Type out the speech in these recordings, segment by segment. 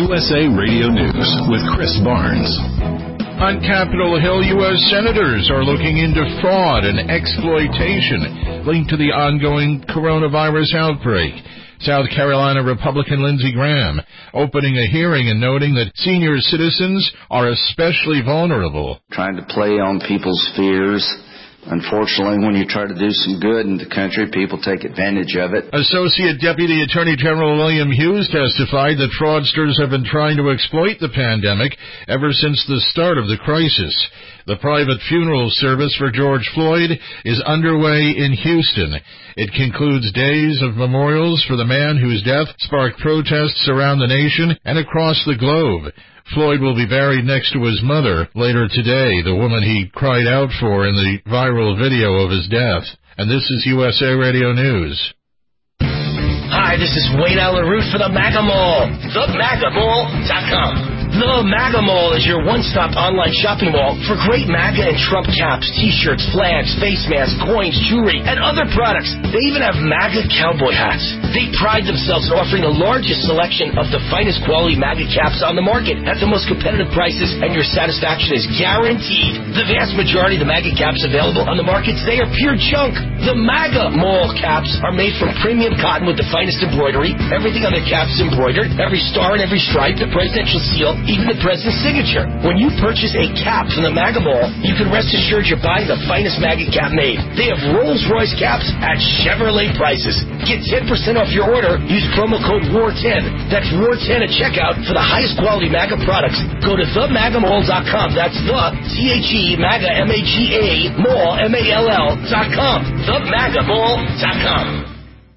USA Radio News with Chris Barnes. On Capitol Hill, U.S. senators are looking into fraud and exploitation linked to the ongoing coronavirus outbreak. South Carolina Republican Lindsey Graham opening a hearing and noting that senior citizens are especially vulnerable. Trying to play on people's fears. Unfortunately, when you try to do some good in the country, people take advantage of it. Associate Deputy Attorney General William Hughes testified that fraudsters have been trying to exploit the pandemic ever since the start of the crisis. The private funeral service for George Floyd is underway in Houston. It concludes days of memorials for the man whose death sparked protests around the nation and across the globe. Floyd will be buried next to his mother later today, the woman he cried out for in the viral video of his death. And this is USA Radio News. Hi, this is Wayne Allen Root for the MAGA Mall, themagamall.com. The MAGA Mall is your one-stop online shopping mall for great MAGA and Trump caps, t-shirts, flags, face masks, coins, jewelry, and other products. They even have MAGA cowboy hats. They pride themselves in offering the largest selection of the finest quality MAGA caps on the market at the most competitive prices, and your satisfaction is guaranteed. The vast majority of the MAGA caps available on the market today are pure junk. The MAGA Mall caps are made from premium cotton with the finest embroidery. Everything on their caps is embroidered. Every star and every stripe, the presidential seal, even the president's signature. When you purchase a cap from the MAGA Mall, you can rest assured you're buying the finest MAGA cap made. They have Rolls-Royce caps at Chevrolet prices. Get 10% off your order. Use promo code WAR10. That's WAR10 at checkout for the highest quality MAGA products. Go to themagamall.com. That's the THE MAGA MAGA Mall MALL.com. Themagamall.com.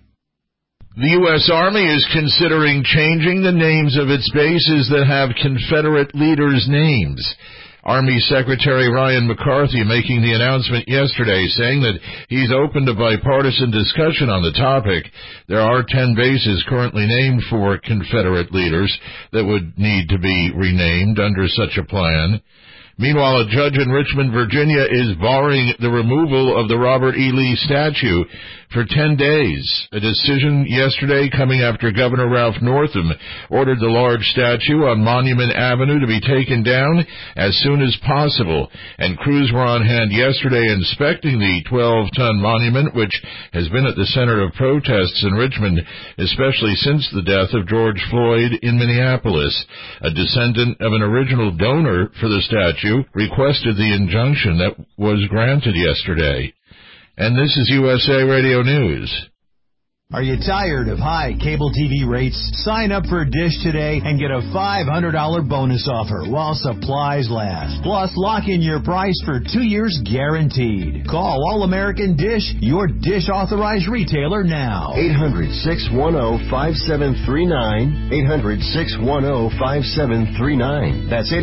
The U.S. Army is considering changing the names of its bases that have Confederate leaders' names. Army Secretary Ryan McCarthy making the announcement yesterday, saying that he's open to bipartisan discussion on the topic. There are 10 bases currently named for Confederate leaders that would need to be renamed under such a plan. Meanwhile, a judge in Richmond, Virginia, is barring the removal of the Robert E. Lee statue for 10 days. A decision yesterday coming after Governor Ralph Northam ordered the large statue on Monument Avenue to be taken down as soon as possible. And crews were on hand yesterday inspecting the 12-ton monument, which has been at the center of protests in Richmond, especially since the death of George Floyd in Minneapolis. A descendant of an original donor for the statue requested the injunction that was granted yesterday. And this is USA Radio News. Are you tired of high cable TV rates? Sign up for Dish today and get a $500 bonus offer while supplies last. Plus, lock in your price for 2 years guaranteed. Call All-American Dish, your Dish authorized retailer now. 800-610-5739. 800-610-5739. That's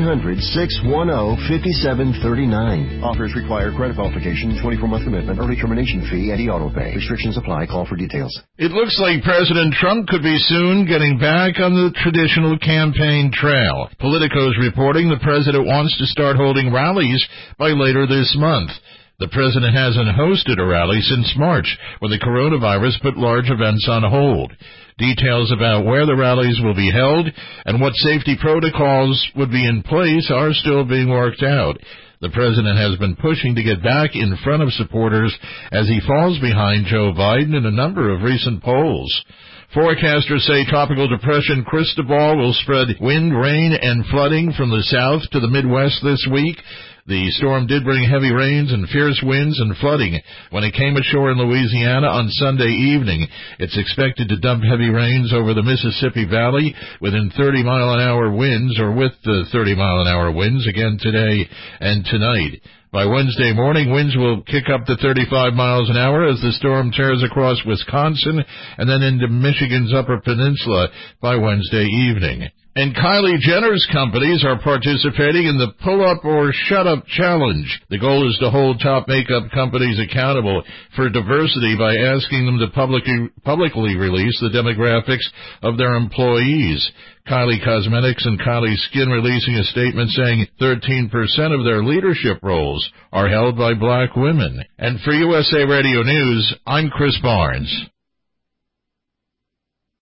800-610-5739. Offers require credit qualification, 24-month commitment, early termination fee, and auto pay. Restrictions apply. Call for details. It looks like President Trump could be soon getting back on the traditional campaign trail. Politico's reporting the president wants to start holding rallies by later this month. The president hasn't hosted a rally since March, when the coronavirus put large events on hold. Details about where the rallies will be held and what safety protocols would be in place are still being worked out. The president has been pushing to get back in front of supporters as he falls behind Joe Biden in a number of recent polls. Forecasters say Tropical Depression Cristobal will spread wind, rain, and flooding from the south to the Midwest this week. The storm did bring heavy rains and fierce winds and flooding when it came ashore in Louisiana on Sunday evening. It's expected to dump heavy rains over the Mississippi Valley within 30-mile-an-hour winds, or with the 30-mile-an-hour winds again today and tonight. By Wednesday morning, winds will kick up to 35 miles an hour as the storm tears across Wisconsin and then into Michigan's Upper Peninsula by Wednesday evening. And Kylie Jenner's companies are participating in the Pull Up or Shut Up Challenge. The goal is to hold top makeup companies accountable for diversity by asking them to publicly release the demographics of their employees. Kylie Cosmetics and Kylie Skin releasing a statement saying 13% of their leadership roles are held by black women. And for USA Radio News, I'm Chris Barnes.